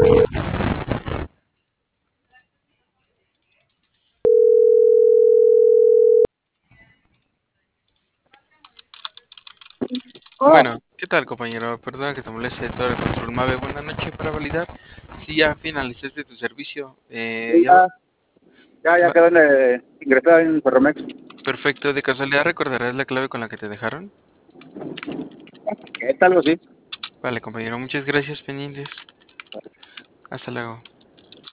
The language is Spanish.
Oh, Bueno, ¿qué tal, compañero? Perdona que te moleste todo el control Mave. Buenas noches para validar. Si ya finalizaste tu servicio, sí, ya va- quedó ingresada en Ferromex. perfecto. ¿De casualidad recordarás la clave con la que te dejaron? ¿Qué tal, algo así? Vale, compañero, muchas gracias, pendientes. Hasta luego.